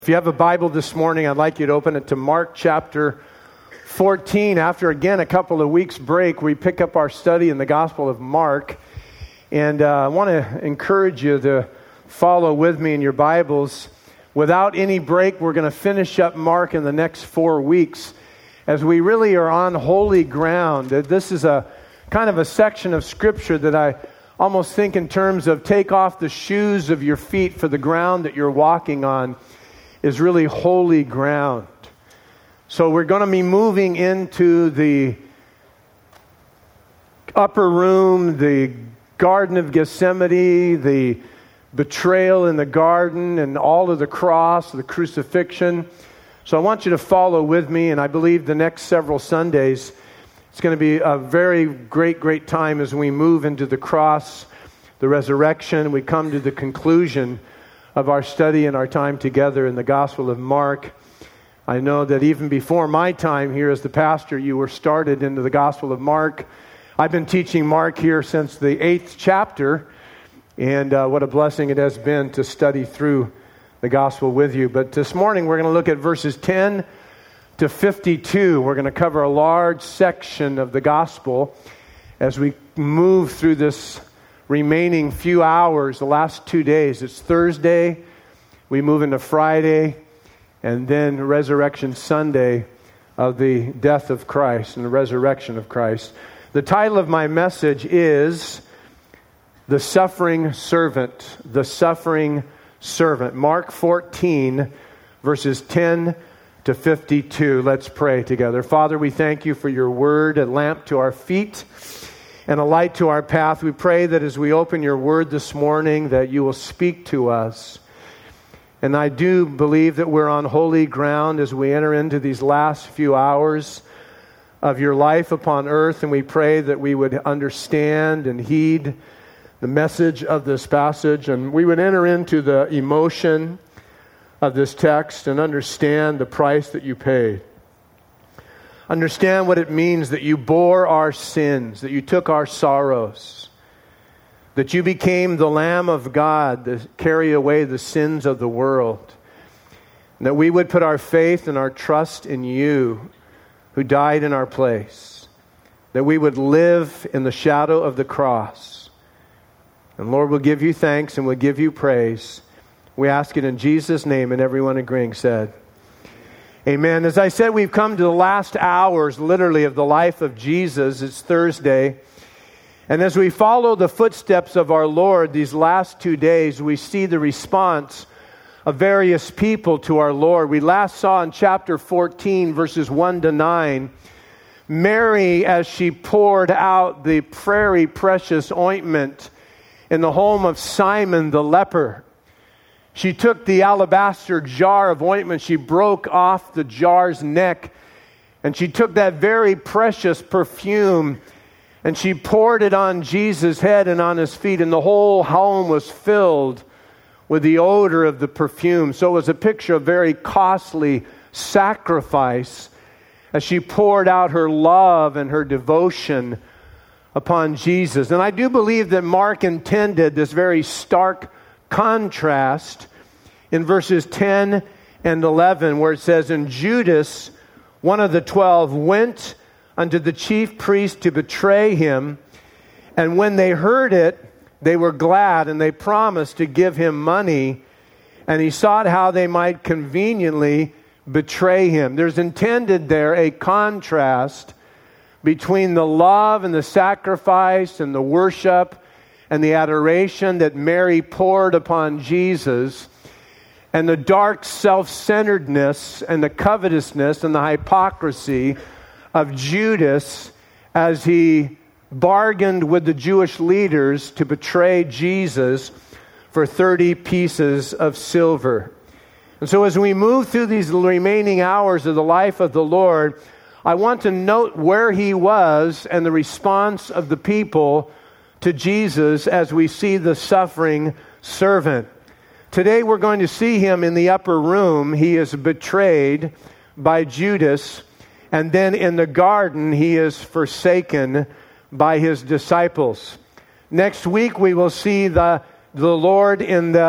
If you have a Bible this morning, I'd like you to open it to Mark chapter 14. After, again, a couple of weeks break, we pick up our study in the Gospel of Mark. And I want to encourage you to follow with me in your Bibles. Without any break, we're going to finish up Mark in the next 4 weeks as we really are on holy ground. This is a kind of a section of Scripture that I almost think in terms of take off the shoes of your feet for the ground that you're walking on is really holy ground. So we're going to be moving into the upper room, the Garden of Gethsemane, the betrayal in the garden, and all of the cross, the crucifixion. So I want you to follow with me, and I believe the next several Sundays, it's going to be a very great time as we move into the cross, the resurrection. We come to the conclusion of our study and our time together in the Gospel of Mark. I know that even before my time here as the pastor, you were started into the Gospel of Mark. I've been teaching Mark here since the 8th chapter, and what a blessing it has been to study through the Gospel with you. But this morning we're going to look at verses 10 to 52. We're going to cover a large section of the Gospel as we move through this remaining few hours, the last 2 days. It's Thursday, we move into Friday, and then Resurrection Sunday of the death of Christ and the resurrection of Christ. The title of my message is The Suffering Servant. The Suffering Servant. Mark 14, verses 10 to 52. Let's pray together. Father, we thank you for your word, a lamp to our feet and a light to our path. We pray that as we open your word this morning, that you will speak to us. And I do believe that we're on holy ground as we enter into these last few hours of your life upon earth. And we pray that we would understand and heed the message of this passage. And we would enter into the emotion of this text and understand the price that you paid. Understand what it means that you bore our sins, that you took our sorrows, that you became the Lamb of God to carry away the sins of the world, and that we would put our faith and our trust in you who died in our place, that we would live in the shadow of the cross. And Lord, we'll give you thanks and we'll give you praise. We ask it in Jesus' name, and everyone agreeing said, amen. As I said, we've come to the last hours, literally, of the life of Jesus. It's Thursday. And as we follow the footsteps of our Lord these last 2 days, we see the response of various people to our Lord. We last saw in chapter 14, verses 1 to 9, Mary, as she poured out the very precious ointment in the home of Simon the leper. She took the alabaster jar of ointment, she broke off the jar's neck, and she took that very precious perfume, and she poured it on Jesus' head and on his feet, and the whole home was filled with the odor of the perfume. So it was a picture of very costly sacrifice as she poured out her love and her devotion upon Jesus. And I do believe that Mark intended this very stark contrast in verses 10 and 11, where it says, and Judas, one of the 12, went unto the chief priest to betray him. And when they heard it, they were glad, and they promised to give him money. And he sought how they might conveniently betray him. There's intended there a contrast between the love and the sacrifice and the worship and the adoration that Mary poured upon Jesus, and the dark self-centeredness and the covetousness and the hypocrisy of Judas as he bargained with the Jewish leaders to betray Jesus for 30 pieces of silver. And so as we move through these remaining hours of the life of the Lord, I want to note where he was and the response of the people to Jesus as we see the suffering servant. Today we're going to see him in the upper room. He is betrayed by Judas, and then in the garden he is forsaken by his disciples. Next week we will see the Lord in the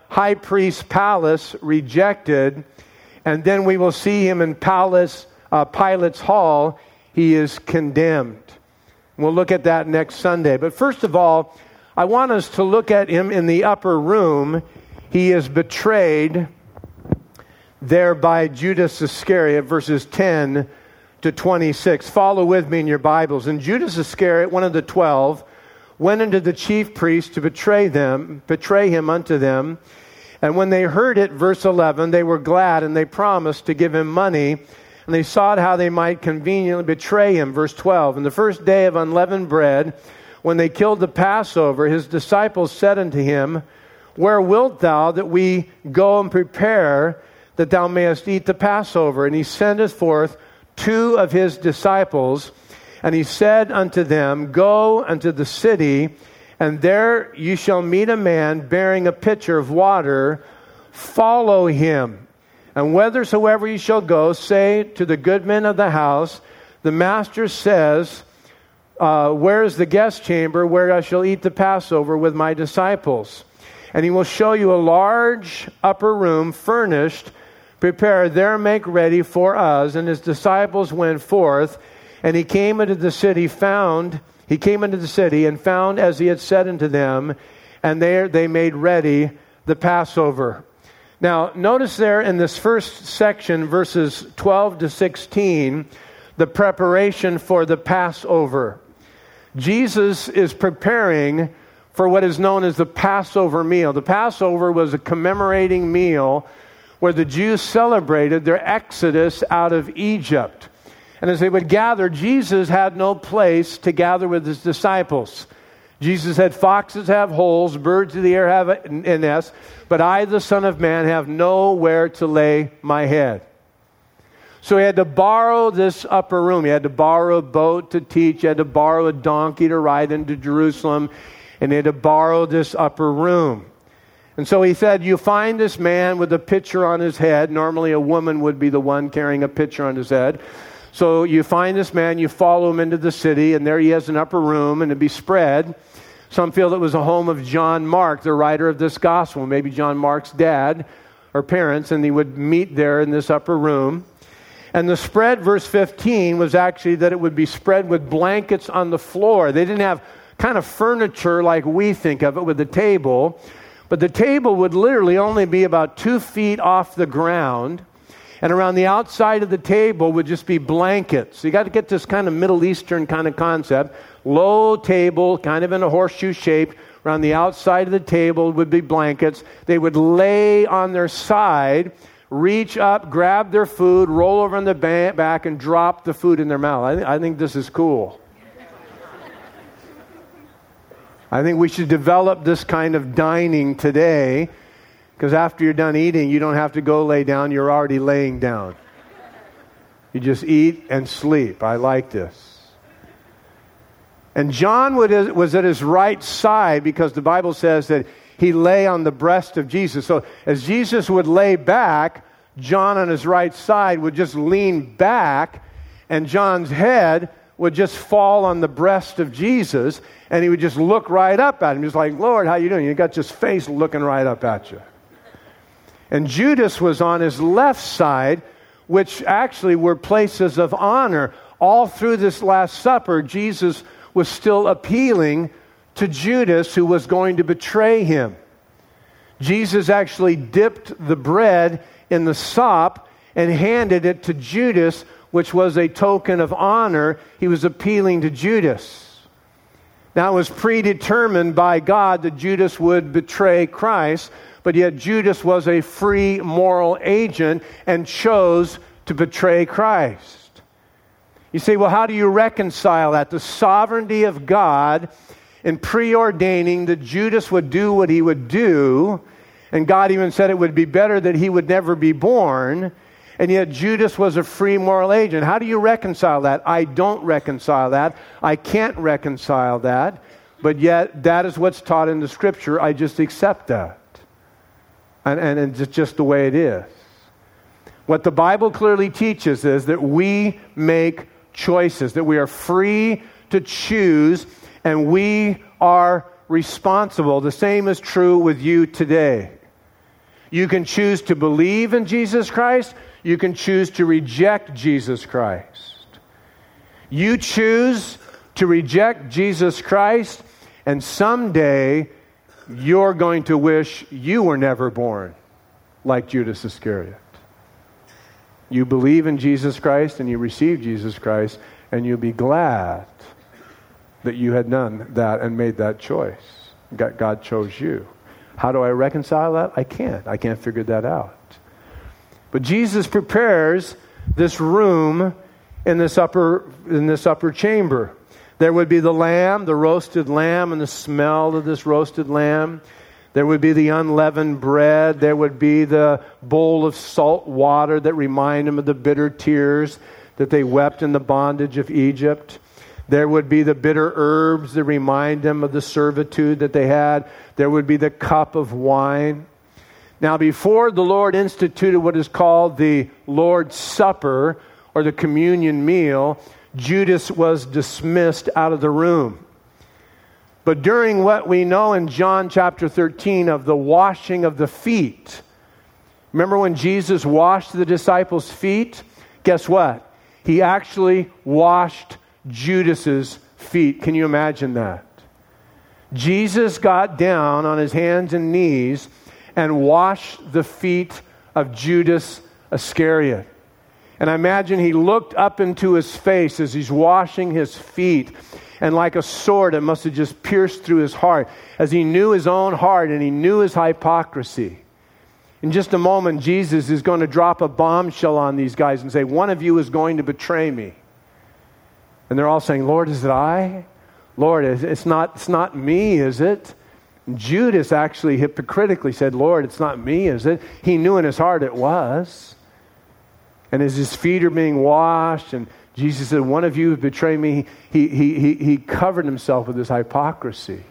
high priest's palace rejected, and then we will see him in Pilate's hall. He is condemned. We'll look at that next Sunday. But first of all, I want us to look at him in the upper room. He is betrayed there by Judas Iscariot, verses 10 to 26. Follow with me in your Bibles. And Judas Iscariot, one of the 12, went into the chief priests to betray him unto them. And when they heard it, verse 11, they were glad, and they promised to give him money. And they sought how they might conveniently betray him. Verse 12, and the first day of unleavened bread, when they killed the Passover, his disciples said unto him, Where wilt thou that we go and prepare, that thou mayest eat the Passover? And he sendeth forth 2 of his disciples, and he said unto them, Go unto the city, and there you shall meet a man bearing a pitcher of water. Follow him. And whithersoever you shall go, say to the goodman of the house, The master says, Where is the guest chamber where I shall eat the Passover with my disciples? And he will show you a large upper room furnished. Prepare there, make ready for us. And his disciples went forth, and he came into the city and found as he had said unto them, and there they made ready the Passover. Now, notice there in this first section, verses 12 to 16, the preparation for the Passover. Jesus is preparing for what is known as the Passover meal. The Passover was a commemorating meal where the Jews celebrated their exodus out of Egypt. And as they would gather, Jesus had no place to gather with his disciples. Jesus said, Foxes have holes, birds of the air have a nest, but I, the Son of Man, have nowhere to lay my head. So he had to borrow this upper room. He had to borrow a boat to teach. He had to borrow a donkey to ride into Jerusalem. And he had to borrow this upper room. And so he said, you find this man with a pitcher on his head. Normally a woman would be the one carrying a pitcher on his head. So you find this man, you follow him into the city, and there he has an upper room, and it'd be spread. Some feel it was a home of John Mark, the writer of this gospel, maybe John Mark's dad or parents, and he would meet there in this upper room. And the spread, verse 15, was actually that it would be spread with blankets on the floor. They didn't have kind of furniture like we think of it with the table, but the table would literally only be about 2 feet off the ground. And around the outside of the table would just be blankets. So you got to get this kind of Middle Eastern kind of concept. Low table, kind of in a horseshoe shape. Around the outside of the table would be blankets. They would lay on their side, reach up, grab their food, roll over on the back, and drop the food in their mouth. I think this is cool. I think we should develop this kind of dining today. Because after you're done eating, you don't have to go lay down. You're already laying down. You just eat and sleep. I like this. And John was at his right side because the Bible says that he lay on the breast of Jesus. So as Jesus would lay back, John on his right side would just lean back, and John's head would just fall on the breast of Jesus, and he would just look right up at him. He's like, Lord, how you doing? You got this face looking right up at you. And Judas was on his left side, which actually were places of honor. All through this Last Supper, Jesus was still appealing to Judas, who was going to betray him. Jesus actually dipped the bread in the sop and handed it to Judas, which was a token of honor. He was appealing to Judas. Now, it was predetermined by God that Judas would betray Christ, but yet Judas was a free moral agent and chose to betray Christ. You say, well, how do you reconcile that? The sovereignty of God in preordaining that Judas would do what he would do, and God even said it would be better that he would never be born, and yet Judas was a free moral agent. How do you reconcile that? I don't reconcile that. I can't reconcile that, but yet that is what's taught in the Scripture. I just accept that. And it's just the way it is. What the Bible clearly teaches is that we make choices, that we are free to choose, and we are responsible. The same is true with you today. You can choose to believe in Jesus Christ. You can choose to reject Jesus Christ. You choose to reject Jesus Christ, and someday you're going to wish you were never born like Judas Iscariot. You believe in Jesus Christ and you receive Jesus Christ, and you'll be glad that you had done that and made that choice. God chose you. How do I reconcile that? I can't figure that out. But Jesus prepares this room in this upper chamber. There would be the lamb, the roasted lamb, and the smell of this roasted lamb. There would be the unleavened bread. There would be the bowl of salt water that remind them of the bitter tears that they wept in the bondage of Egypt. There would be the bitter herbs that remind them of the servitude that they had. There would be the cup of wine. Now, before the Lord instituted what is called the Lord's Supper, or the communion meal, Judas was dismissed out of the room. But during what we know in John chapter 13 of the washing of the feet, remember when Jesus washed the disciples' feet? Guess what? He actually washed Judas's feet. Can you imagine that? Jesus got down on his hands and knees and washed the feet of Judas Iscariot. And I imagine he looked up into his face as he's washing his feet, and like a sword, it must have just pierced through his heart as he knew his own heart and he knew his hypocrisy. In just a moment, Jesus is going to drop a bombshell on these guys and say, one of you is going to betray me. And they're all saying, Lord, is it I? Lord, it's not me, is it? And Judas actually hypocritically said, Lord, it's not me, is it? He knew in his heart it was. And as his feet are being washed, and Jesus said, one of you would betray me, he covered himself with his hypocrisy.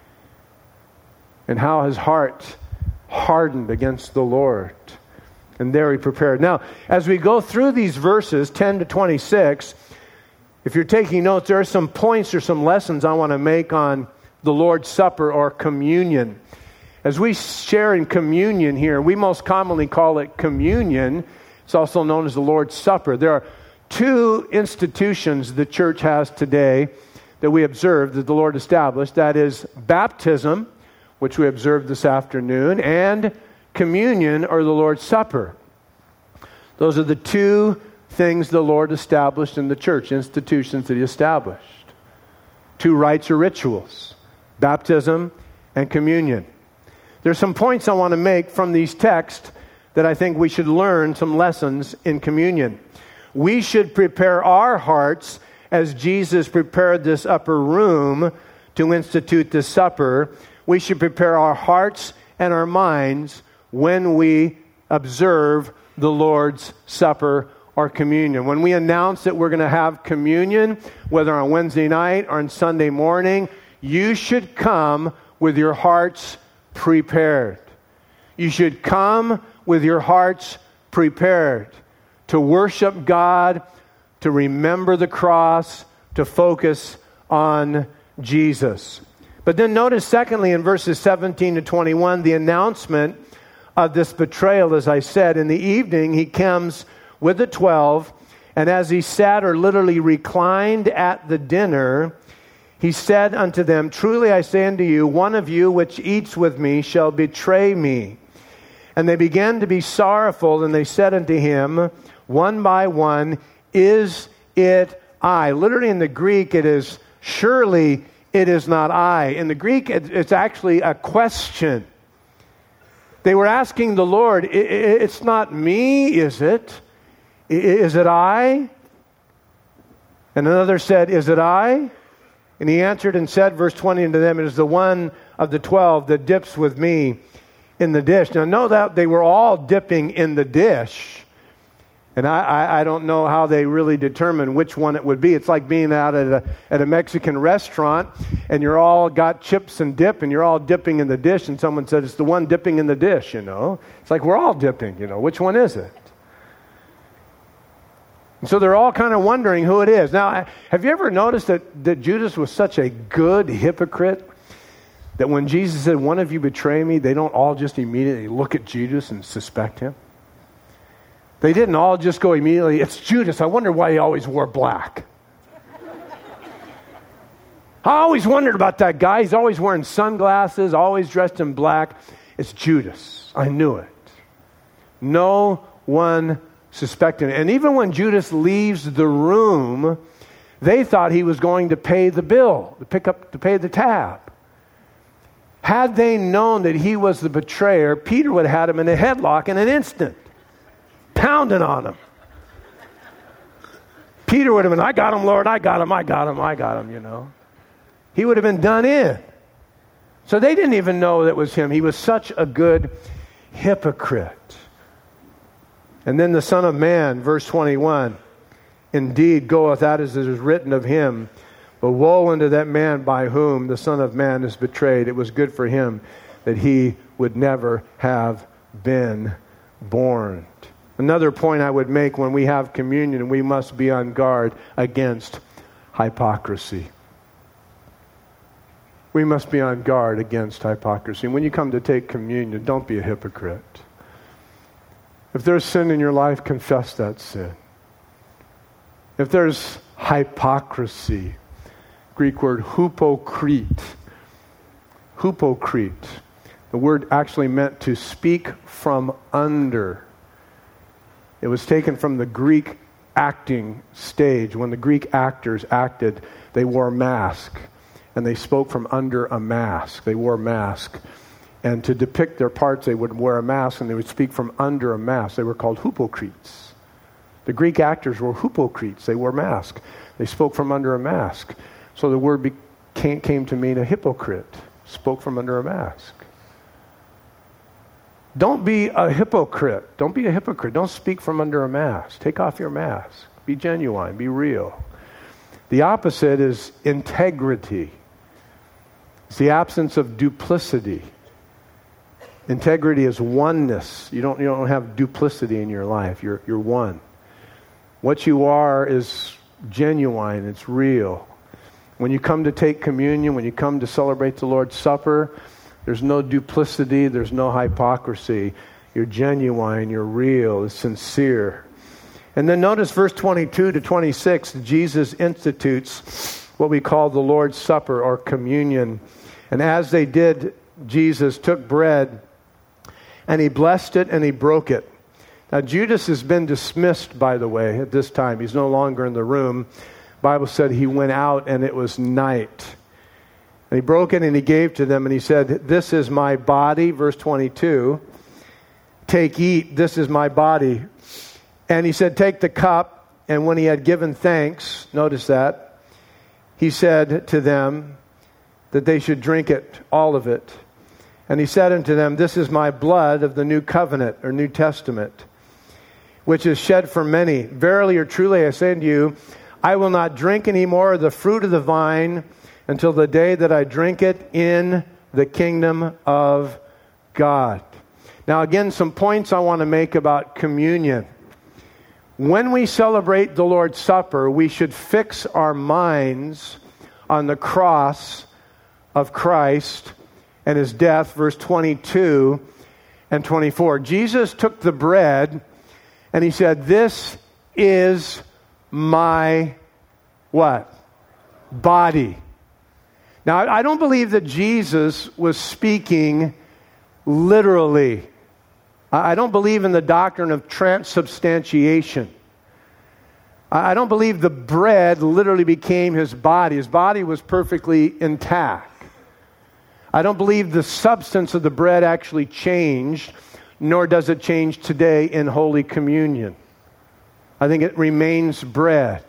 And how his heart hardened against the Lord. And there he prepared. Now, as we go through these verses, 10 to 26, if you're taking notes, there are some points or some lessons I want to make on the Lord's Supper or communion. As we share in communion here, we most commonly call it communion. It's also known as the Lord's Supper. There are two institutions the church has today that we observe that the Lord established. That is baptism, which we observed this afternoon, and communion or the Lord's Supper. Those are the two things the Lord established in the church, institutions that he established. Two rites or rituals, baptism and communion. There's some points I want to make from these texts that I think we should learn some lessons in communion. We should prepare our hearts as Jesus prepared this upper room to institute this supper. We should prepare our hearts and our minds when we observe the Lord's Supper or communion. When we announce that we're going to have communion, whether on Wednesday night or on Sunday morning, you should come with your hearts prepared. You should come with your hearts prepared to worship God, to remember the cross, to focus on Jesus. But then notice, secondly, in verses 17 to 21, the announcement of this betrayal, as I said. In the evening, he comes with the 12, and as he sat or literally reclined at the dinner, he said unto them, truly I say unto you, one of you which eats with me shall betray me. And they began to be sorrowful, and they said unto him, one by one, is it I? Literally in the Greek, it is, surely it is not I. In the Greek, it's actually a question. They were asking the Lord, it's not me, is it? Is it I? And another said, is it I? And he answered and said, verse 20, unto them, it is the one of the 12 that dips with me in the dish. Now, no doubt they were all dipping in the dish. And I don't know how they really determined which one it would be. It's like being out at a Mexican restaurant, and you're all got chips and dip, and you're all dipping in the dish, and someone said, it's the one dipping in the dish, you know. It's like we're all dipping, you know. Which one is it? And so they're all kind of wondering who it is. Now, have you ever noticed that Judas was such a good hypocrite? that when Jesus said, one of you betray me, they don't all just immediately look at Judas and suspect him? They didn't all just go immediately, it's Judas. I wonder why he always wore black. I always wondered about that guy. He's always wearing sunglasses, always dressed in black. It's Judas. I knew it. No one suspected it. And even when Judas leaves the room, they thought he was going to pay the bill, to pay the tab. Had they known that he was the betrayer, Peter would have had him in a headlock in an instant, pounding on him. Peter would have been, I got him, Lord, I got him, you know. He would have been done in. So they didn't even know that it was him. He was such a good hypocrite. And then the Son of Man, verse 21, indeed goeth out as it is written of him, but woe unto that man by whom the Son of Man is betrayed. It was good for him that he would never have been born. Another point I would make when we have communion, we must be on guard against hypocrisy. We must be on guard against hypocrisy. When you come to take communion, don't be a hypocrite. If there's sin in your life, confess that sin. If there's hypocrisy, Greek word hypocrite. Hypocrite. The word actually meant to speak from under. It was taken from the Greek acting stage. When the Greek actors acted, they wore a mask. And they spoke from under a mask. They wore a mask. And to depict their parts, they would wear a mask and they would speak from under a mask. They were called hypocrites. The Greek actors were hypocrites. They wore masks. They spoke from under a mask. So the word came to mean a hypocrite. Spoke from under a mask. Don't be a hypocrite. Don't be a hypocrite. Don't speak from under a mask. Take off your mask. Be genuine. Be real. The opposite is integrity. It's the absence of duplicity. Integrity is oneness. You don't have duplicity in your life. You're one. What you are is genuine. It's real. When you come to take communion, when you come to celebrate the Lord's Supper, there's no duplicity. There's no hypocrisy. You're genuine. You're real. It's sincere. And then notice verse 22 to 26, Jesus institutes what we call the Lord's Supper or communion. And as they did, Jesus took bread and he blessed it and he broke it. Now Judas has been dismissed, by the way, at this time. He's no longer in the room. The Bible said he went out and it was night. And he broke it and he gave to them and he said, this is my body, verse 22. Take, eat, this is my body. And he said, take the cup. And when he had given thanks, notice that, he said to them that they should drink it, all of it. And he said unto them, this is my blood of the new covenant or New Testament, which is shed for many. Verily or truly I say unto you, I will not drink any more of the fruit of the vine until the day that I drink it in the kingdom of God. Now again, some points I want to make about communion. When we celebrate the Lord's Supper, we should fix our minds on the cross of Christ and his death, verse 22 and 24. Jesus took the bread and he said, this is my what? Body. Now, I don't believe that Jesus was speaking literally. I don't believe in the doctrine of transubstantiation. I don't believe the bread literally became his body. His body was perfectly intact. I don't believe the substance of the bread actually changed, nor does it change today in Holy Communion. I think it remains bread.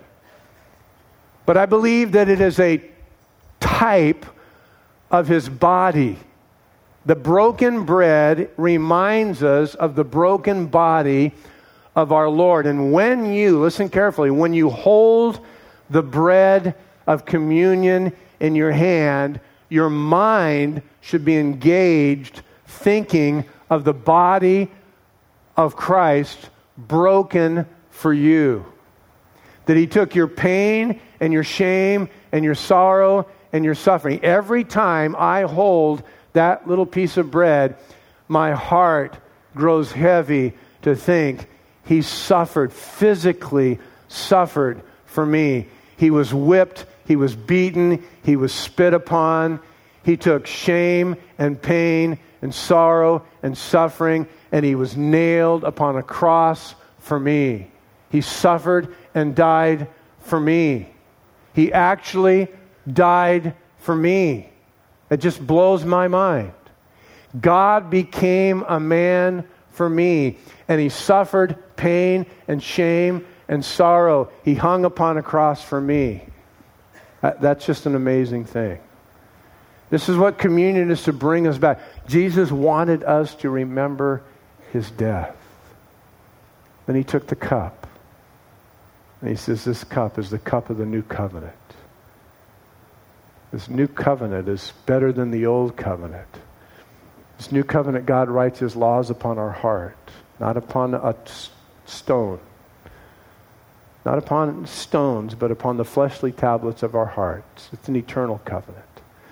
But I believe that it is a type of his body. The broken bread reminds us of the broken body of our Lord. And when you, listen carefully, when you hold the bread of communion in your hand, your mind should be engaged thinking of the body of Christ broken for you. That he took your pain and your shame and your sorrow and your suffering. Every time I hold that little piece of bread, my heart grows heavy to think he suffered, physically suffered for me. He was whipped, he was beaten, he was spit upon. He took shame and pain and sorrow and suffering, and he was nailed upon a cross for me. He suffered and died for me. He actually died for me. It just blows my mind. God became a man for me, and he suffered pain and shame and sorrow. He hung upon a cross for me. That's just an amazing thing. This is what communion is to bring us back. Jesus wanted us to remember his death. Then he took the cup, and he says, this cup is the cup of the new covenant. This new covenant is better than the old covenant. This new covenant, God writes his laws upon our heart, not upon a stone. Not upon stones, but upon the fleshly tablets of our hearts. It's an eternal covenant.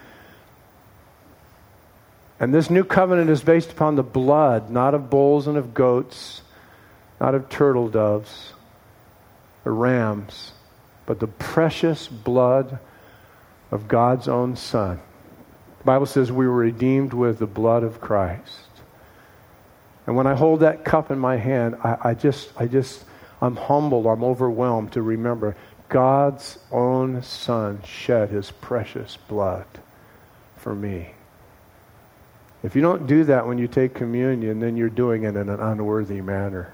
And this new covenant is based upon the blood, not of bulls and of goats, not of turtle doves or rams, but the precious blood of God's own Son. The Bible says we were redeemed with the blood of Christ. And when I hold that cup in my hand, I'm humbled, I'm overwhelmed to remember God's own Son shed his precious blood for me. If you don't do that when you take communion, then you're doing it in an unworthy manner.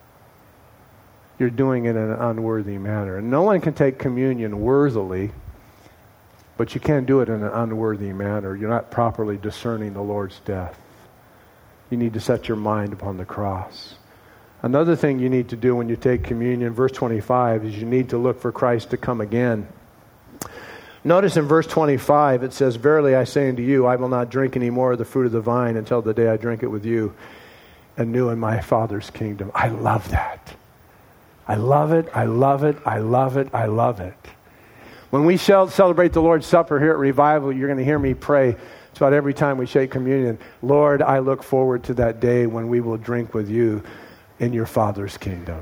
You're doing it in an unworthy manner. And no one can take communion worthily, but you can't do it in an unworthy manner. You're not properly discerning the Lord's death. You need to set your mind upon the cross. Another thing you need to do when you take communion, verse 25, is you need to look for Christ to come again. Notice in verse 25, it says, verily I say unto you, I will not drink any more of the fruit of the vine until the day I drink it with you anew in my Father's kingdom. I love that. I love it, I love it, I love it, I love it. When we celebrate the Lord's Supper here at Revival, you're going to hear me pray. It's about every time we shake communion. Lord, I look forward to that day when we will drink with you in your Father's kingdom.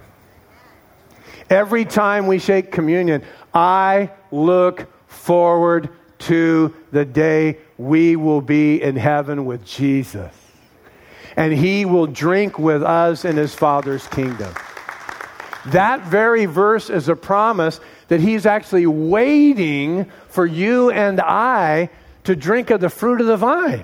Every time we shake communion, I look forward to the day we will be in heaven with Jesus. And he will drink with us in his Father's kingdom. That very verse is a promise that he's actually waiting for you and I to drink of the fruit of the vine.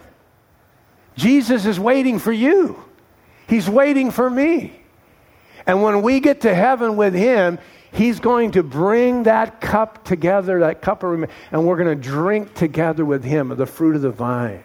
Jesus is waiting for you. He's waiting for me. And when we get to heaven with him, he's going to bring that cup together, that cup of, and we're going to drink together with him of the fruit of the vine.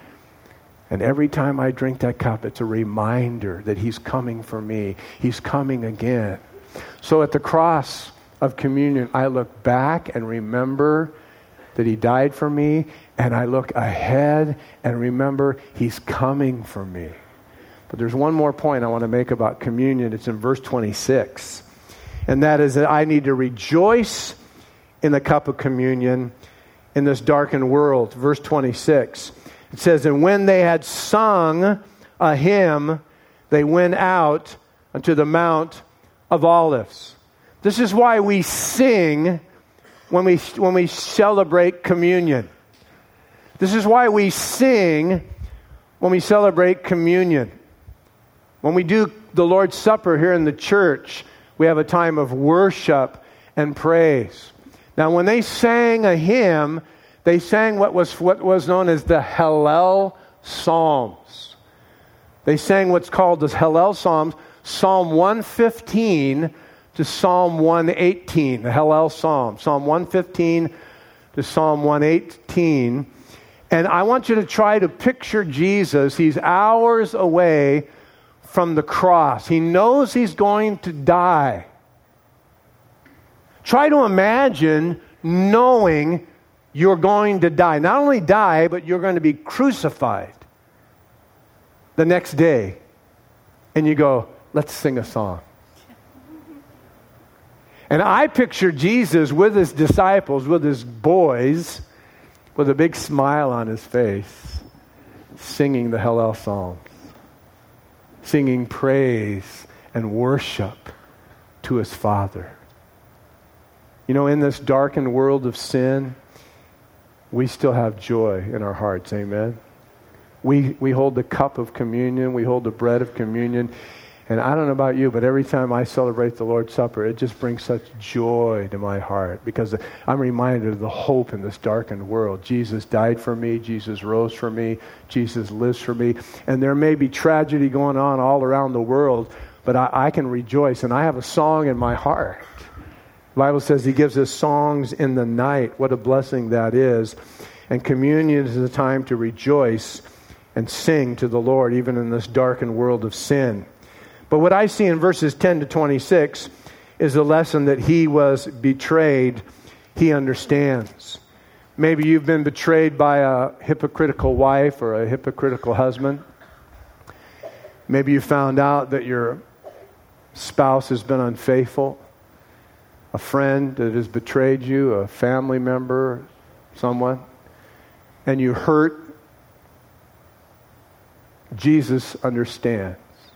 And every time I drink that cup, it's a reminder that he's coming for me. He's coming again. So at the cross of communion, I look back and remember that he died for me, and I look ahead and remember he's coming for me. But there's one more point I want to make about communion. It's in verse 26. And that is that I need to rejoice in the cup of communion in this darkened world. Verse 26. It says, and when they had sung a hymn, they went out unto the Mount of Olives. This is why we sing when we celebrate communion. This is why we sing when we celebrate communion. When we do the Lord's Supper here in the church, we have a time of worship and praise. Now, when they sang a hymn, they sang what was known as the Hallel Psalms. They sang what's called the Hallel Psalms, Psalm 115 to Psalm 118, the Hallel Psalm. Psalm 115 to Psalm 118. And I want you to try to picture Jesus. He's hours away from the cross. He knows he's going to die. Try to imagine knowing you're going to die. Not only die, but you're going to be crucified the next day. And you go, let's sing a song. And I picture Jesus with his disciples, with his boys, with a big smile on his face, singing the Hallel Psalms, singing praise and worship to his Father. You know, in this darkened world of sin, we still have joy in our hearts. Amen. We hold the cup of communion. We hold the bread of communion. And I don't know about you, but every time I celebrate the Lord's Supper, it just brings such joy to my heart because I'm reminded of the hope in this darkened world. Jesus died for me. Jesus rose for me. Jesus lives for me. And there may be tragedy going on all around the world, but I can rejoice. And I have a song in my heart. The Bible says he gives us songs in the night. What a blessing that is. And communion is a time to rejoice and sing to the Lord, even in this darkened world of sin. But what I see in verses 10 to 26 is a lesson that he was betrayed. He understands. Maybe you've been betrayed by a hypocritical wife or a hypocritical husband. Maybe you found out that your spouse has been unfaithful. A friend that has betrayed you, a family member, someone, and you hurt. Jesus understands.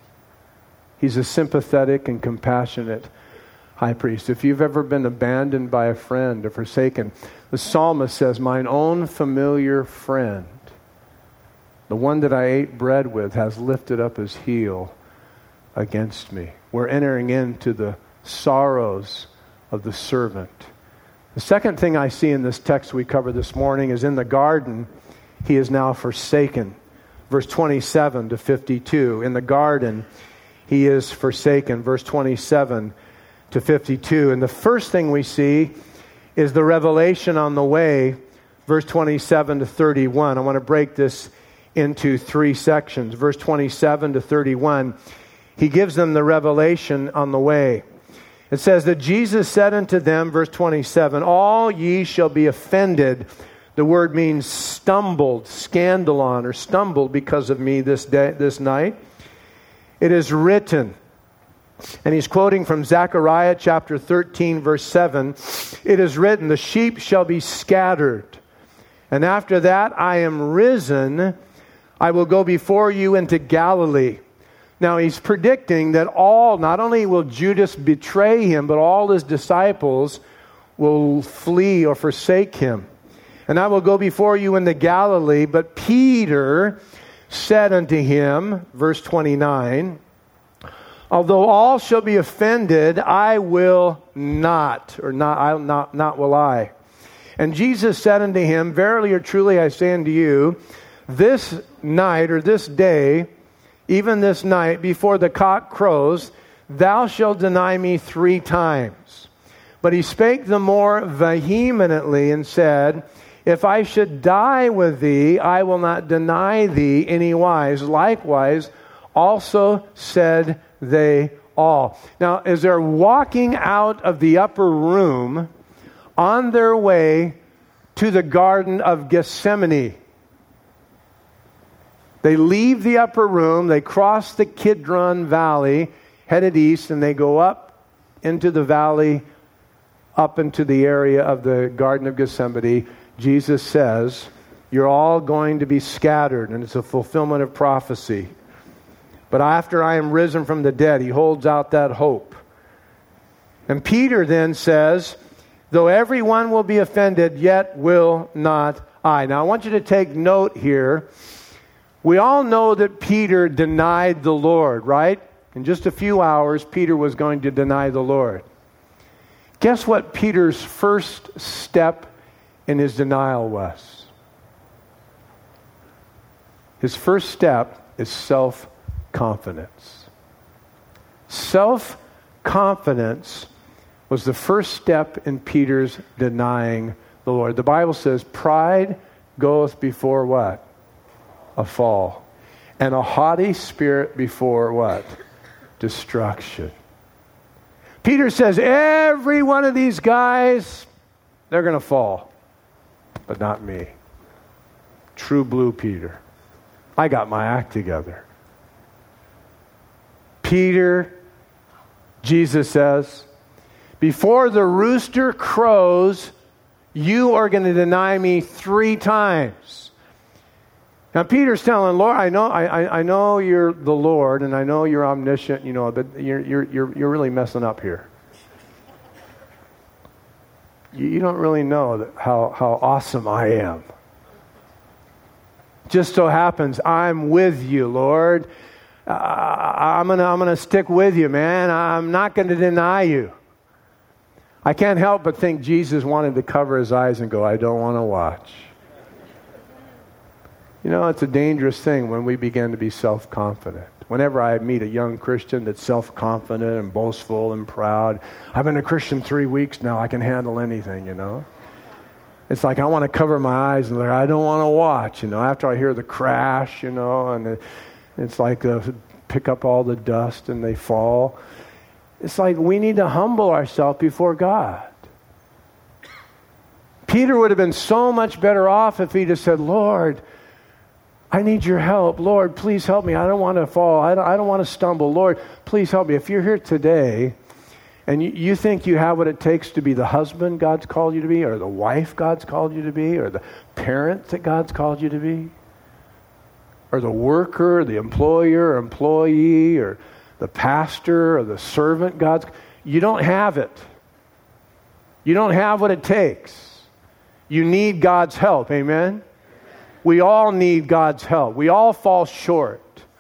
He's a sympathetic and compassionate high priest. If you've ever been abandoned by a friend or forsaken, the psalmist says, "Mine own familiar friend, the one that I ate bread with, has lifted up his heel against me." We're entering into the sorrows of the servant. The second thing I see in this text we cover this morning is in the garden, he is now forsaken. Verse 27 to 52. In the garden, he is forsaken. Verse 27 to 52. And the first thing we see is the revelation on the way. Verse 27 to 31. I want to break this into three sections. Verse 27 to 31. He gives them the revelation on the way. It says that Jesus said unto them, verse 27, "All ye shall be offended." The word means stumbled, scandalon, or stumbled because of me this night. It is written, and he's quoting from Zechariah chapter 13, verse 7. It is written, "The sheep shall be scattered. And after that I am risen. I will go before you into Galilee." Now he's predicting that not only will Judas betray him, but all his disciples will flee or forsake him. "And I will go before you into Galilee." But Peter said unto him, verse 29, "Although all shall be offended, I will not," or not will I. And Jesus said unto him, "Verily or truly I say unto you, this night," or this day, "even this night, before the cock crows, thou shalt deny me 3 times. But he spake the more vehemently and said, If I should die with thee, I will not deny thee anywise. Likewise, also said they all. Now, as they're walking out of the upper room on their way to the Garden of Gethsemane, they leave the upper room, they cross the Kidron Valley, headed east, and they go up into the valley, up into the area of the Garden of Gethsemane. Jesus says, you're all going to be scattered, and it's a fulfillment of prophecy. But after I am risen from the dead, he holds out that hope. And Peter then says, though everyone will be offended, yet will not I. Now I want you to take note here. We all know that Peter denied the Lord, right? In just a few hours, Peter was going to deny the Lord. Guess what Peter's first step in his denial was? His first step is self-confidence. Self-confidence was the first step in Peter's denying the Lord. The Bible says, pride goeth before what? A fall. And a haughty spirit before what? Destruction. Peter says, every one of these guys, they're going to fall. But not me. True blue Peter. I got my act together. Peter, Jesus says, before the rooster crows, you are going to deny me 3 times. Now Peter's telling Lord, I know you're the Lord, and I know you're omniscient, but you're really messing up here. You don't really know how awesome I am. Just so happens I'm with you, Lord. I'm gonna stick with you, man. I'm not going to deny you. I can't help but think Jesus wanted to cover his eyes and go, I don't want to watch. It's a dangerous thing when we begin to be self-confident. Whenever I meet a young Christian that's self-confident and boastful and proud, I've been a Christian 3 weeks now, I can handle anything, It's like I want to cover my eyes and I don't want to watch, after I hear the crash, and it's like pick up all the dust and they fall. It's like we need to humble ourselves before God. Peter would have been so much better off if he'd have said, Lord, I need your help. Lord, please help me. I don't want to fall. I don't want to stumble. Lord, please help me. If you're here today and you think you have what it takes to be the husband God's called you to be, or the wife God's called you to be, or the parent that God's called you to be, or the worker, the employer, or employee, or the pastor, or the servant you don't have it. You don't have what it takes. You need God's help. Amen? We all need God's help. We all fall short.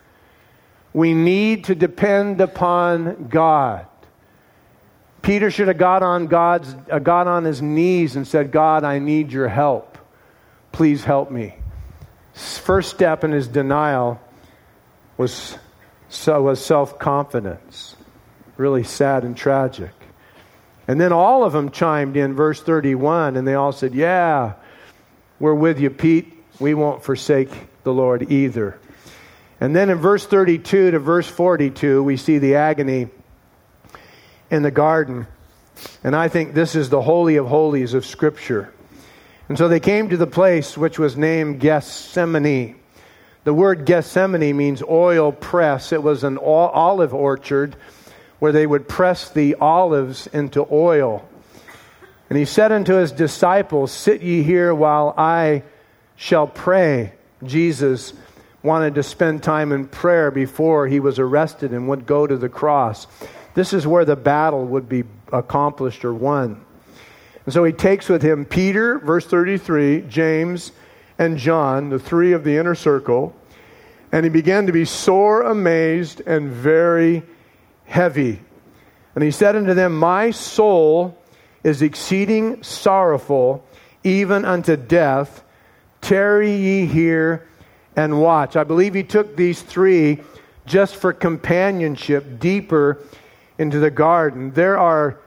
We need to depend upon God. Peter should have got on his knees and said, God, I need your help. Please help me. First step in his denial was self-confidence. Really sad and tragic. And then all of them chimed in, verse 31, and they all said, yeah, we're with you, Pete. We won't forsake the Lord either. And then in verse 32 to verse 42, we see the agony in the garden. And I think this is the holy of holies of Scripture. And so they came to the place which was named Gethsemane. The word Gethsemane means oil press. It was an olive orchard where they would press the olives into oil. And he said unto his disciples, sit ye here while I shall pray. Jesus wanted to spend time in prayer before he was arrested and would go to the cross. This is where the battle would be accomplished or won. And so he takes with him Peter, verse 33, James, and John, the 3 of the inner circle, and he began to be sore amazed and very heavy. And he said unto them, my soul is exceeding sorrowful, even unto death. Tarry ye here and watch. I believe he took these 3 just for companionship deeper into the garden. There are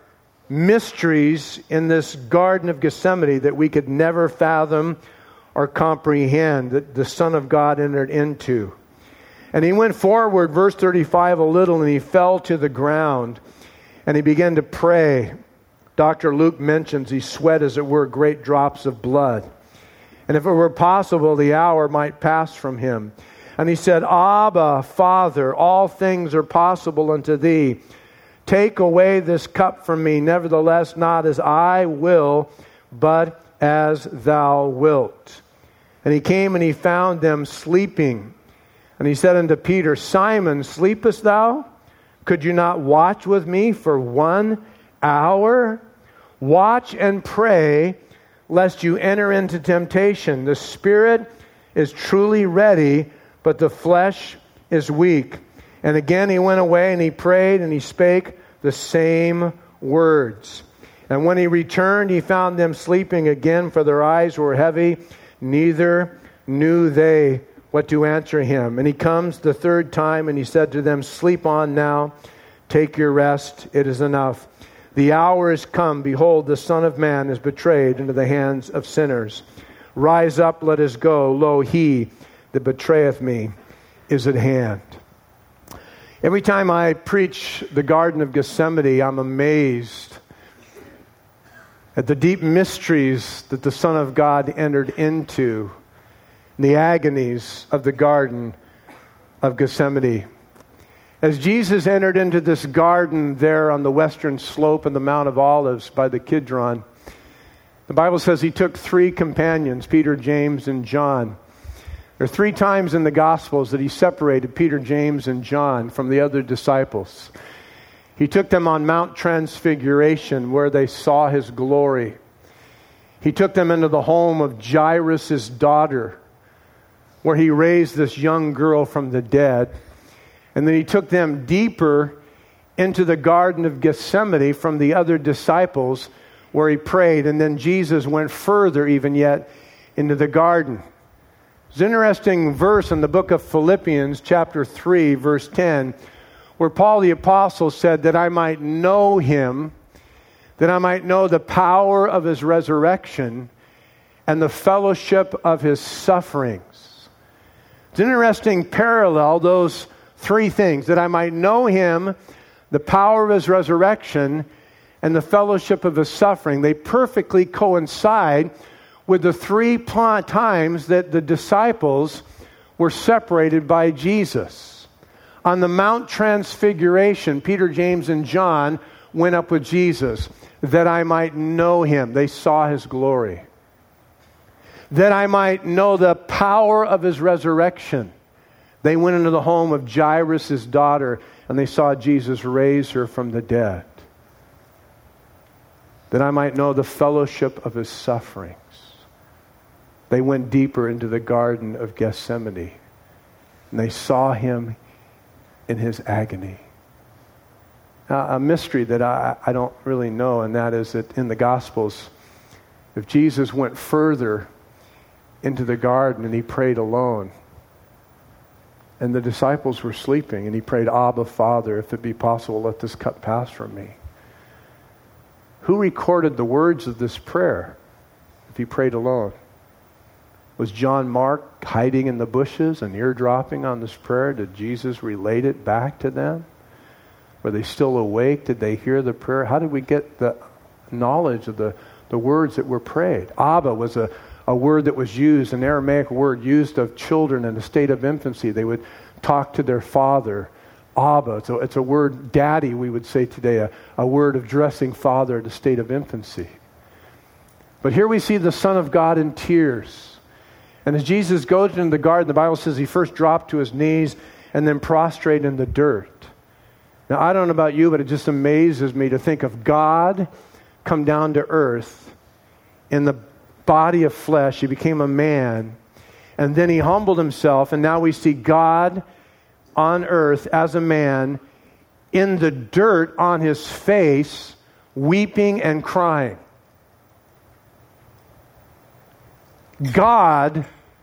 mysteries in this Garden of Gethsemane that we could never fathom or comprehend, that the Son of God entered into. And he went forward, verse 35, a little, and he fell to the ground, and he began to pray. Dr. Luke mentions he sweat, as it were, great drops of blood. And if it were possible, the hour might pass from him. And he said, Abba, Father, all things are possible unto thee. Take away this cup from me. Nevertheless, not as I will, but as thou wilt. And he came and he found them sleeping. And he said unto Peter, Simon, sleepest thou? Could you not watch with me for 1 hour? Watch and pray, lest you enter into temptation. The spirit is truly ready, but the flesh is weak. And again he went away and he prayed and he spake the same words. And when he returned, he found them sleeping again, for their eyes were heavy, neither knew they what to answer him. And he comes the 3rd time and he said to them, sleep on now, take your rest, it is enough. The hour is come, behold, the Son of Man is betrayed into the hands of sinners. Rise up, let us go. Lo, he that betrayeth me is at hand. Every time I preach the Garden of Gethsemane, I'm amazed at the deep mysteries that the Son of God entered into, the agonies of the Garden of Gethsemane. As Jesus entered into this garden there on the western slope of the Mount of Olives by the Kidron, The Bible says he took 3 companions, Peter, James, and John. There are 3 times in the Gospels that he separated Peter, James, and John from the other disciples. He took them on Mount Transfiguration where they saw his glory. He took them into the home of Jairus' daughter where he raised this young girl from the dead. And then he took them deeper into the Garden of Gethsemane from the other disciples where he prayed. And then Jesus went further even yet into the garden. There's an interesting verse in the book of Philippians chapter 3 verse 10 where Paul the Apostle said that I might know him, that I might know the power of his resurrection and the fellowship of his sufferings. It's an interesting parallel, those 3 things, that I might know him, the power of his resurrection, and the fellowship of his suffering. They perfectly coincide with the 3 times that the disciples were separated by Jesus. On the Mount Transfiguration, Peter, James, and John went up with Jesus, that I might know him. They saw his glory. That I might know the power of his resurrection. They went into the home of Jairus' daughter, and they saw Jesus raise her from the dead. That I might know the fellowship of his sufferings. They went deeper into the Garden of Gethsemane, and they saw him in his agony. A mystery that I don't really know, and that is that in the Gospels, if Jesus went further into the garden and he prayed alone, and the disciples were sleeping, and he prayed, Abba, Father, if it be possible, let this cup pass from me. Who recorded the words of this prayer if he prayed alone? Was John Mark hiding in the bushes and eardropping on this prayer? Did Jesus relate it back to them? Were they still awake? Did they hear the prayer? How did we get the knowledge of the words that were prayed? Abba was a word that was used, an Aramaic word used of children in a state of infancy. They would talk to their father. Abba. So it's a word, daddy, we would say today, a word addressing father at a state of infancy. But here we see the Son of God in tears. And as Jesus goes into the garden, the Bible says he first dropped to his knees and then prostrate in the dirt. Now, I don't know about you, but it just amazes me to think of God come down to earth in the body of flesh. He became a man, and then he humbled himself, and now we see God on earth as a man in the dirt on his face, weeping and crying. God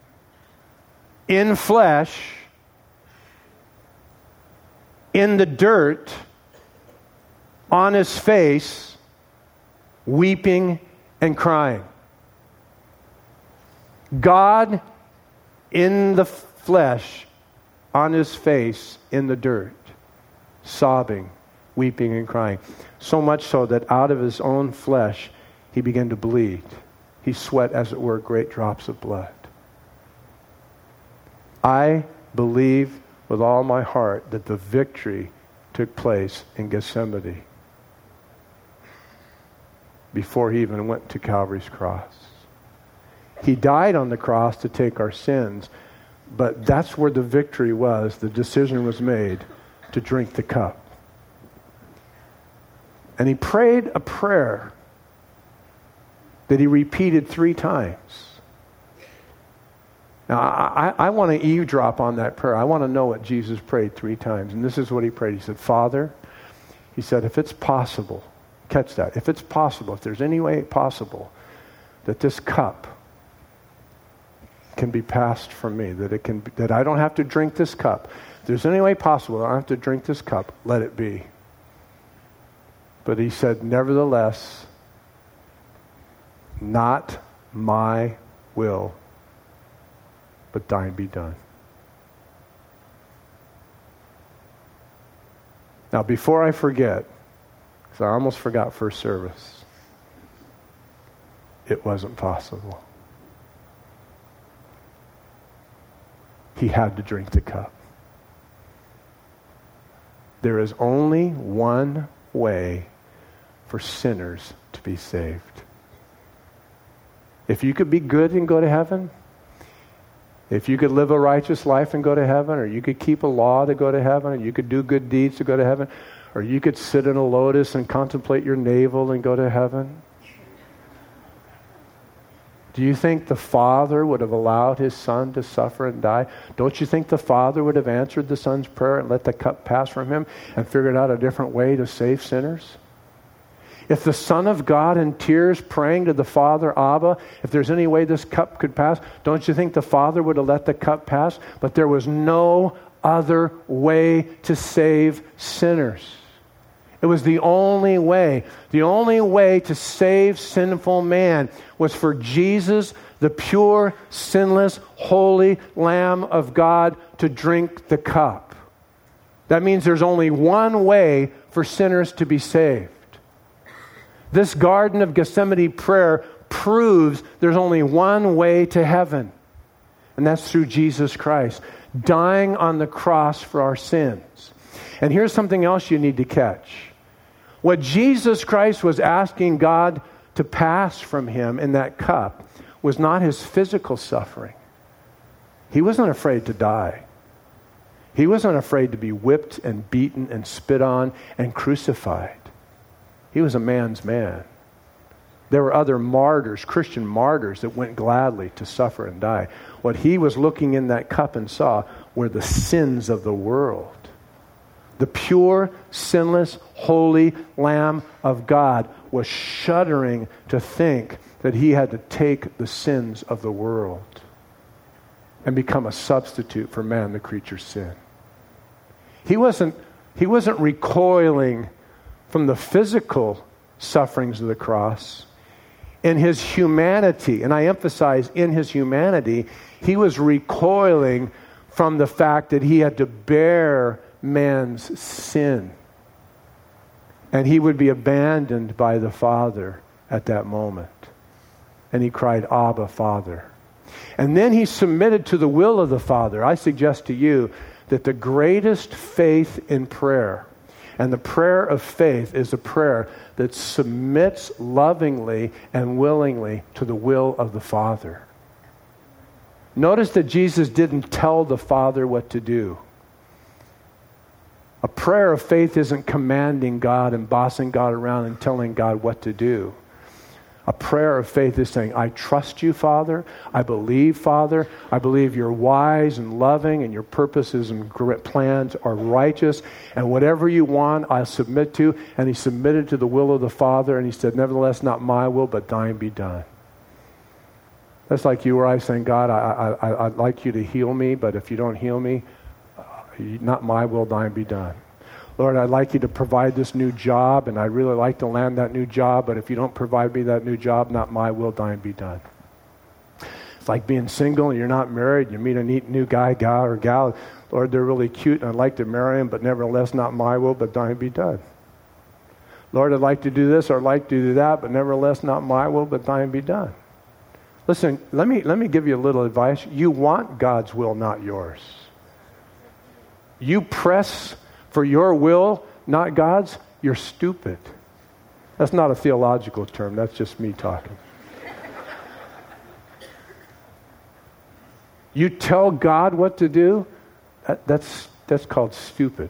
in flesh, in the dirt, on his face, weeping and crying. God in the flesh, on his face, in the dirt, sobbing, weeping and crying. So much so that out of his own flesh, he began to bleed. He sweat, as it were, great drops of blood. I believe with all my heart that the victory took place in Gethsemane before he even went to Calvary's cross. He died on the cross to take our sins, but that's where the victory was. The decision was made to drink the cup. And he prayed a prayer that he repeated 3 times. Now, I want to eavesdrop on that prayer. I want to know what Jesus prayed 3 times. And this is what he prayed. He said, Father, he said, if it's possible, catch that, if it's possible, if there's any way possible that this cup can be passed from me, that I don't have to drink this cup. If there's any way possible I don't have to drink this cup, let it be. But he said, nevertheless, not my will, but thine be done. Now, before I forget, because I almost forgot first service, it wasn't possible. He had to drink the cup. There is only one way for sinners to be saved. If you could be good and go to heaven, if you could live a righteous life and go to heaven, or you could keep a law to go to heaven, or you could do good deeds to go to heaven, or you could sit in a lotus and contemplate your navel and go to heaven, do you think the Father would have allowed His Son to suffer and die? Don't you think the Father would have answered the Son's prayer and let the cup pass from Him and figured out a different way to save sinners? If the Son of God in tears praying to the Father, Abba, if there's any way this cup could pass, don't you think the Father would have let the cup pass? But there was no other way to save sinners. It was the only way. The only way to save sinful man was for Jesus, the pure, sinless, holy Lamb of God, to drink the cup. That means there's only one way for sinners to be saved. This Garden of Gethsemane prayer proves there's only one way to heaven, and that's through Jesus Christ, dying on the cross for our sins. And here's something else you need to catch. What Jesus Christ was asking God to pass from Him in that cup was not His physical suffering. He wasn't afraid to die. He wasn't afraid to be whipped and beaten and spit on and crucified. He was a man's man. There were other martyrs, Christian martyrs, that went gladly to suffer and die. What He was looking in that cup and saw were the sins of the world. The pure, sinless, holy Lamb of God was shuddering to think that He had to take the sins of the world and become a substitute for man, the creature's sin. He wasn't recoiling from the physical sufferings of the cross. In His humanity, and I emphasize in His humanity, He was recoiling from the fact that He had to bear man's sin. And He would be abandoned by the Father at that moment. And He cried, Abba, Father. And then He submitted to the will of the Father. I suggest to you that the greatest faith in prayer, and the prayer of faith, is a prayer that submits lovingly and willingly to the will of the Father. Notice that Jesus didn't tell the Father what to do. A prayer of faith isn't commanding God and bossing God around and telling God what to do. A prayer of faith is saying, I trust you, Father. I believe, Father. I believe you're wise and loving and your purposes and plans are righteous. And whatever you want, I'll submit to. And He submitted to the will of the Father. And He said, nevertheless, not my will, but thine be done. That's like you or I saying, God, I'd like you to heal me, but if you don't heal me, not my will, thine be done. Lord, I'd like you to provide this new job, and I'd really like to land that new job, but if you don't provide me that new job, not my will, thine be done. It's like being single and you're not married. You meet a neat new guy, or gal. Lord, they're really cute, and I'd like to marry them, but nevertheless, not my will, but thine be done. Lord, I'd like to do this, or I'd like to do that, but nevertheless, not my will, but thine be done. Listen, let me give you a little advice. You want God's will, not yours. You press for your will, not God's, you're stupid. That's not a theological term. That's just me talking. You tell God what to do, that's called stupid.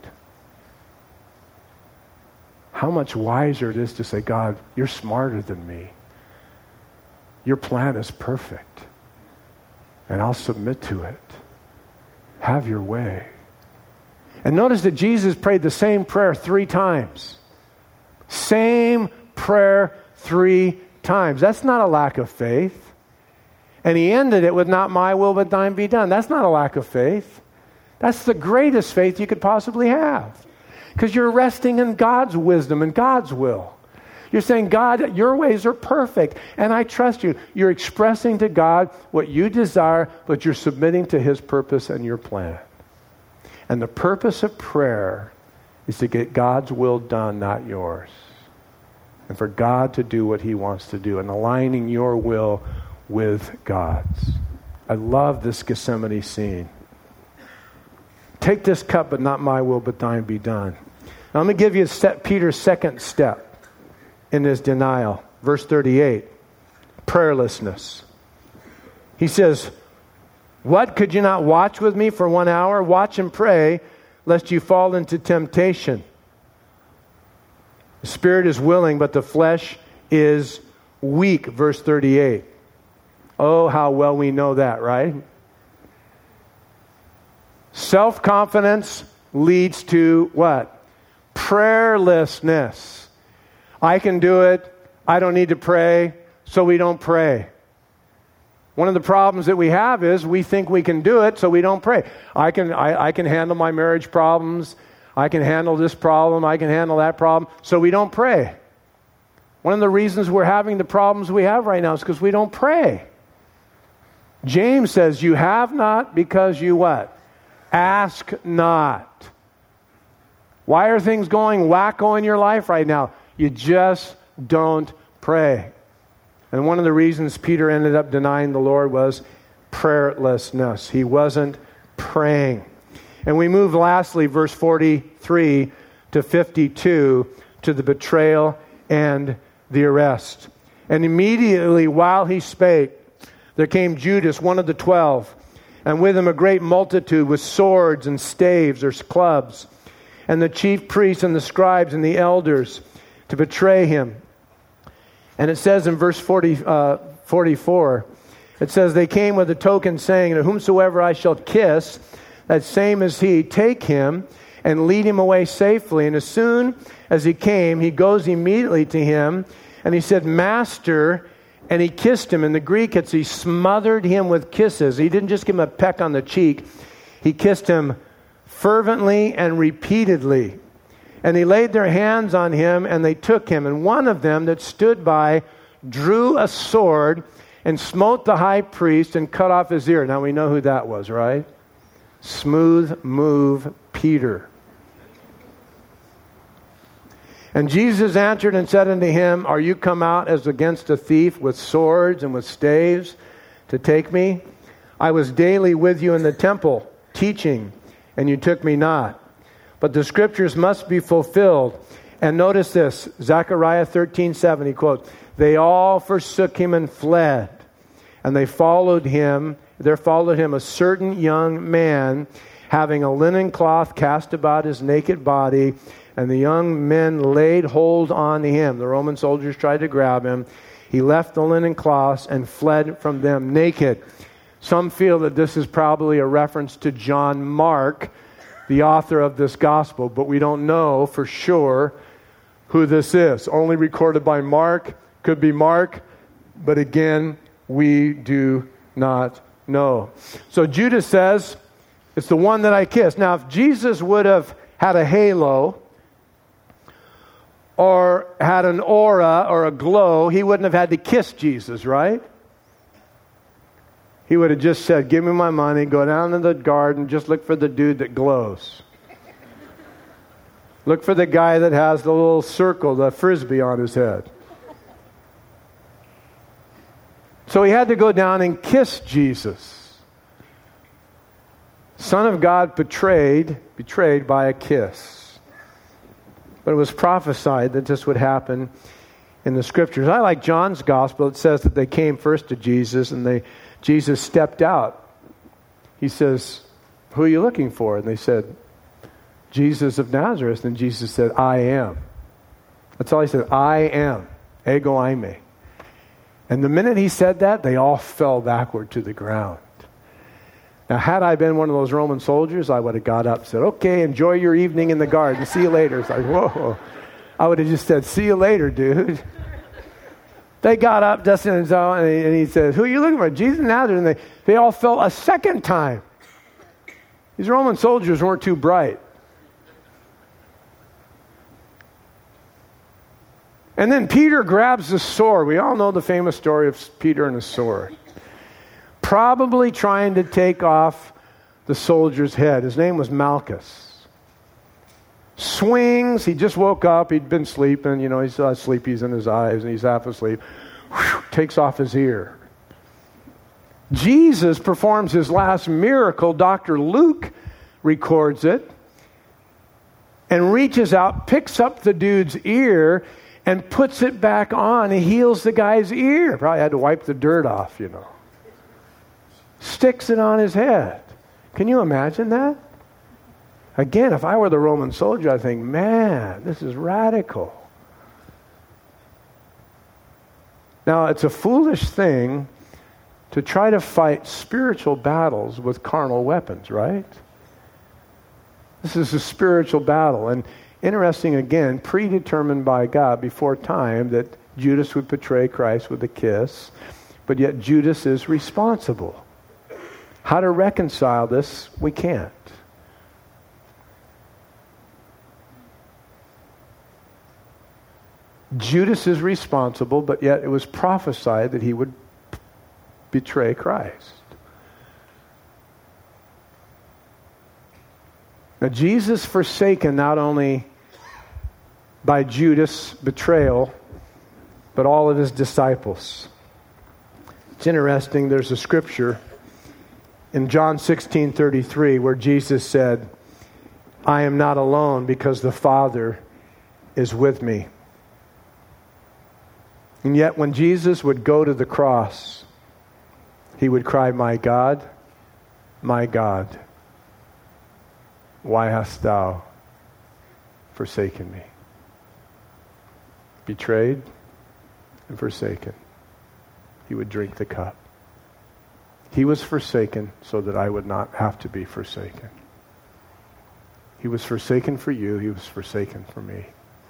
How much wiser it is to say, God, you're smarter than me. Your plan is perfect. And I'll submit to it. Have your way. And notice that Jesus prayed the same prayer 3 times. Same prayer 3 times. That's not a lack of faith. And He ended it with, not my will, but thine be done. That's not a lack of faith. That's the greatest faith you could possibly have. Because you're resting in God's wisdom and God's will. You're saying, God, your ways are perfect, and I trust you. You're expressing to God what you desire, but you're submitting to His purpose and your plan. And the purpose of prayer is to get God's will done, not yours. And for God to do what He wants to do, and aligning your will with God's. I love this Gethsemane scene. Take this cup, but not my will, but thine be done. Now, let me give you Peter's second step in his denial. Verse 38, prayerlessness. He says, what, could you not watch with me for 1 hour? Watch and pray, lest you fall into temptation. The spirit is willing, but the flesh is weak. Verse 38. Oh, how well we know that, right? Self-confidence leads to what? Prayerlessness. I can do it. I don't need to pray, so we don't pray. One of the problems that we have is we think we can do it, so we don't pray. I can handle my marriage problems. I can handle this problem. I can handle that problem, so we don't pray. One of the reasons we're having the problems we have right now is because we don't pray. James says, you have not because you what? Ask not. Why are things going wacko in your life right now? You just don't pray. And one of the reasons Peter ended up denying the Lord was prayerlessness. He wasn't praying. And we move lastly, verse 43 to 52, to the betrayal and the arrest. And immediately while he spake, there came Judas, one of the 12, and with him a great multitude with swords and staves or clubs, and the chief priests and the scribes and the elders to betray him. And it says in verse 44, it says, they came with a token saying, to whomsoever I shall kiss, that same is he, take him and lead him away safely. And as soon as he came, he goes immediately to him, and he said, Master, and he kissed him. In the Greek, he smothered him with kisses. He didn't just give him a peck on the cheek. He kissed him fervently and repeatedly. And he laid their hands on him, and they took him. And one of them that stood by drew a sword and smote the high priest and cut off his ear. Now we know who that was, right? Smooth move Peter. And Jesus answered and said unto him, are you come out as against a thief with swords and with staves to take me? I was daily with you in the temple teaching, and you took me not. But the scriptures must be fulfilled. And notice this, Zechariah 13:7, he quotes, they all forsook him and fled. And there followed him a certain young man, having a linen cloth cast about his naked body. And the young men laid hold on him. The Roman soldiers tried to grab him. He left the linen cloths and fled from them naked. Some feel that this is probably a reference to John Mark, the author of this gospel, but we don't know for sure who this is. Only recorded by Mark, could be Mark, but again, we do not know. So Judas says, it's the one that I kissed. Now, if Jesus would have had a halo or had an aura or a glow, he wouldn't have had to kiss Jesus, right? He would have just said, give me my money, go down to the garden, just look for the dude that glows. Look for the guy that has the little circle, the frisbee on his head. So he had to go down and kiss Jesus. Son of God betrayed by a kiss. But it was prophesied that this would happen in the scriptures. I like John's gospel. It says that they came first to Jesus and Jesus stepped out. He says, who are you looking for? And they said, Jesus of Nazareth. And Jesus said, I am. That's all he said, I am. Ego eimi. And the minute he said that, they all fell backward to the ground. Now, had I been one of those Roman soldiers, I would have got up and said, okay, enjoy your evening in the garden. See you later. It's like, whoa. I would have just said, see you later, dude. They got up, Dustin and Zoe, and he said, who are you looking for? Jesus of Nazareth. And they all fell a second time. These Roman soldiers weren't too bright. And then Peter grabs the sword. We all know the famous story of Peter and his sword. Probably trying to take off the soldier's head. His name was Malchus. Swings. He just woke up. He'd been sleeping. You know, he's sleepy's in his eyes and he's half asleep. Takes off his ear. Jesus performs his last miracle. Dr. Luke records it and reaches out, picks up the dude's ear and puts it back on. He heals the guy's ear. Probably had to wipe the dirt off, you know. sticks it on his head. Can you imagine that? Again, if I were the Roman soldier, I'd think, man, this is radical. Now, it's a foolish thing to try to fight spiritual battles with carnal weapons, right? This is a spiritual battle. And interesting, again, predetermined by God before time that Judas would betray Christ with a kiss, but yet Judas is responsible. How to reconcile this, we can't. Judas is responsible, but yet it was prophesied that he would betray Christ. Now, Jesus forsaken not only by Judas' betrayal, but all of his disciples. It's interesting, there's a scripture in John 16:33 where Jesus said, I am not alone because the Father is with me. And yet when Jesus would go to the cross, he would cry, my God, why hast thou forsaken me? Betrayed and forsaken. He would drink the cup. He was forsaken so that I would not have to be forsaken. He was forsaken for you. He was forsaken for me.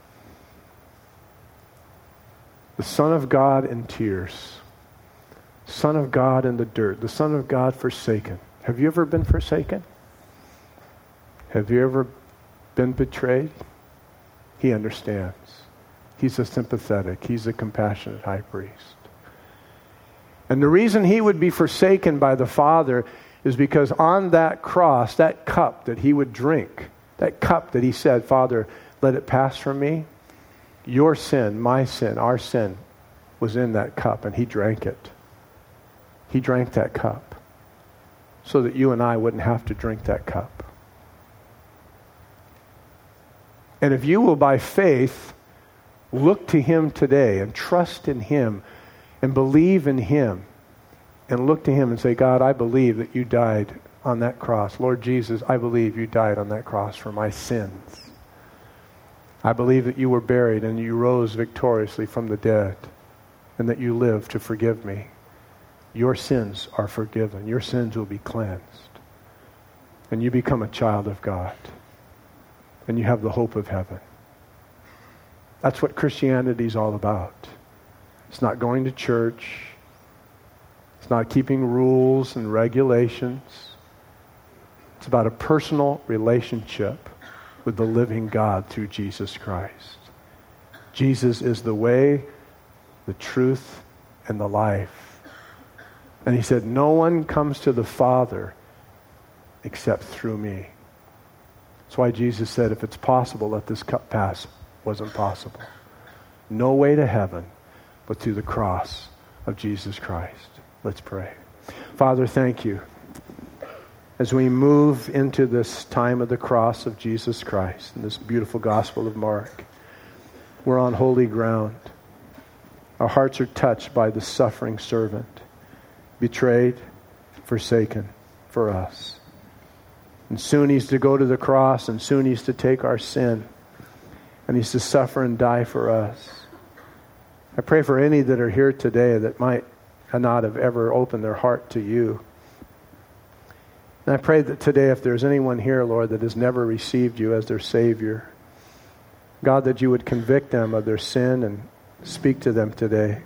The Son of God in tears. Son of God in the dirt. The Son of God forsaken. Have you ever been forsaken? Have you ever been betrayed? He understands. He's a sympathetic. He's a compassionate high priest. And the reason he would be forsaken by the Father is because on that cross, that cup that he would drink, that cup that he said, Father, let it pass from me, your sin, my sin, our sin was in that cup, and he drank it. He drank that cup so that you and I wouldn't have to drink that cup. And if you will, by faith, look to him today and trust in him and believe in him and look to him and say, God, I believe that you died on that cross. Lord Jesus, I believe you died on that cross for my sins. I believe that you were buried and you rose victoriously from the dead and that you live to forgive me. Your sins are forgiven. Your sins will be cleansed. And you become a child of God. And you have the hope of heaven. That's what Christianity is all about. It's not going to church. It's not keeping rules and regulations. It's about a personal relationship with the living God through Jesus Christ. Jesus is the way, the truth, and the life. And he said, no one comes to the Father except through me. That's why Jesus said, if it's possible, let this cup pass. It wasn't possible. No way to heaven but through the cross of Jesus Christ. Let's pray. Father, thank you. As we move into this time of the cross of Jesus Christ in this beautiful Gospel of Mark, we're on holy ground. Our hearts are touched by the suffering servant, betrayed, forsaken for us. And soon he's to go to the cross, and soon he's to take our sin, and he's to suffer and die for us. I pray for any that are here today that might not have ever opened their heart to you. And I pray that today, if there's anyone here, Lord, that has never received you as their Savior, God, that you would convict them of their sin and speak to them today.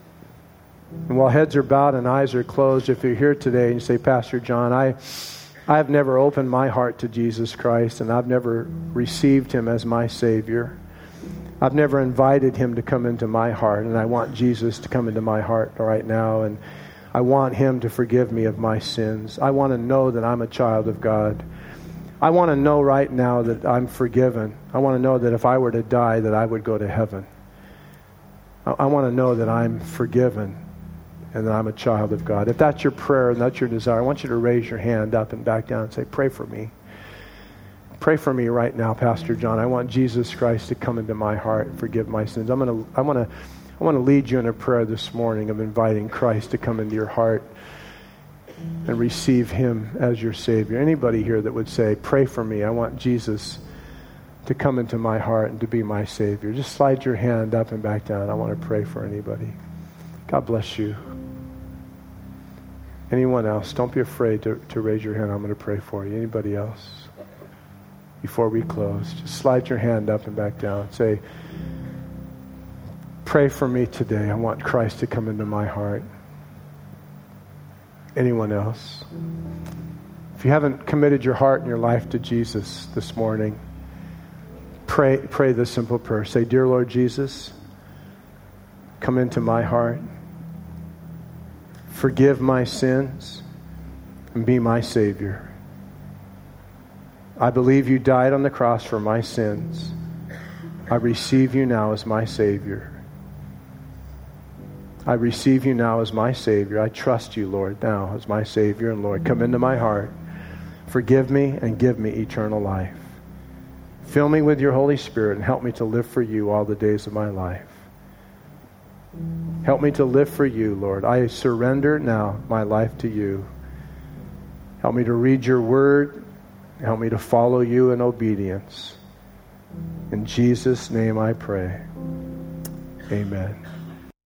And while heads are bowed and eyes are closed, if you're here today and you say, Pastor John, I've never opened my heart to Jesus Christ, and I've never received him as my Savior. I've never invited him to come into my heart, and I want Jesus to come into my heart right now, and I want him to forgive me of my sins. I want to know that I'm a child of God. I want to know right now that I'm forgiven. I want to know that if I were to die, that I would go to heaven. I want to know that I'm forgiven and that I'm a child of God. If that's your prayer and that's your desire, I want you to raise your hand up and back down and say, pray for me. Pray for me right now, Pastor John. I want Jesus Christ to come into my heart and forgive my sins. I want to lead you in a prayer this morning of inviting Christ to come into your heart. and receive Him as your Savior. Anybody here that would say, pray for me, I want Jesus to come into my heart and to be my Savior. Just slide your hand up and back down. I want to pray for anybody. God bless you. Anyone else? Don't be afraid to raise your hand. I'm going to pray for you. Anybody else? Before we close, just slide your hand up and back down. Say, pray for me today. I want Christ to come into my heart. Anyone else? If you haven't committed your heart and your life to Jesus this morning, pray this simple prayer. Say, dear Lord Jesus, come into my heart. Forgive my sins and be my Savior. I believe you died on the cross for my sins. I receive you now as my Savior. I receive you now as my Savior. I trust you, Lord, now as my Savior and Lord. Come into my heart. Forgive me and give me eternal life. Fill me with your Holy Spirit and help me to live for you all the days of my life. Help me to live for you, Lord. I surrender now my life to you. Help me to read your word. Help me to follow you in obedience. In Jesus' name I pray. Amen.